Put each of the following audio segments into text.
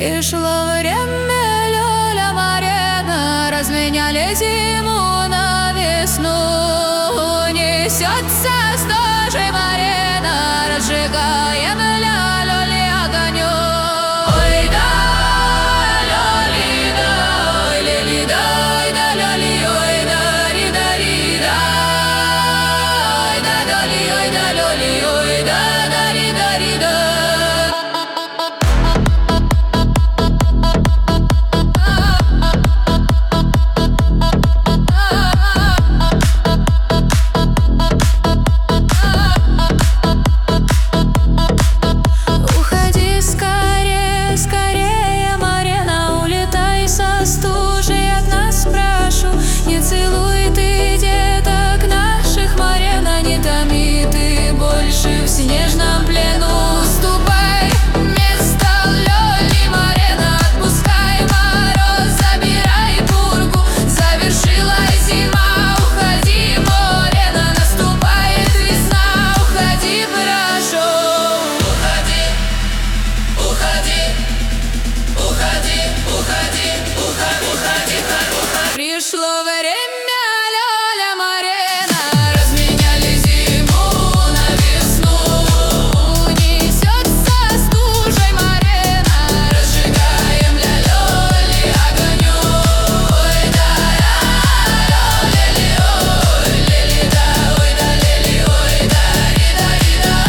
Пришло время, Лёля Марена, разменяли зиму на весну. Несется с ножей Марена, разжигаем ля Лёли огоню. Ой да, Лёли да, ой лили да, ой да Лёли, ой да ри да ри да, ой да Лёли, ой да Лёли, ой да да ри да ри да. Пришло время, Лёля Марена, разменяли зиму на весну. Несется стужей Марена, разжигаем ля Лёли огоню. Ой да лёли, ой лили да, ой да лили, ой да ри да ри да.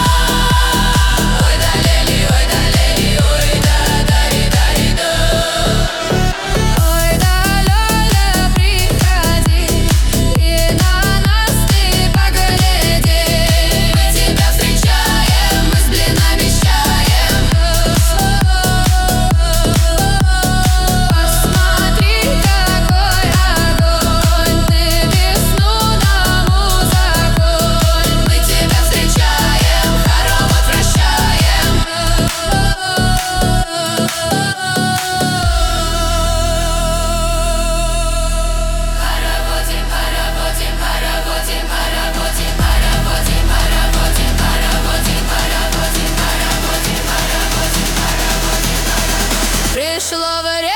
Ой да лили, ой да лили, ой да ри да ри да. Пришло время.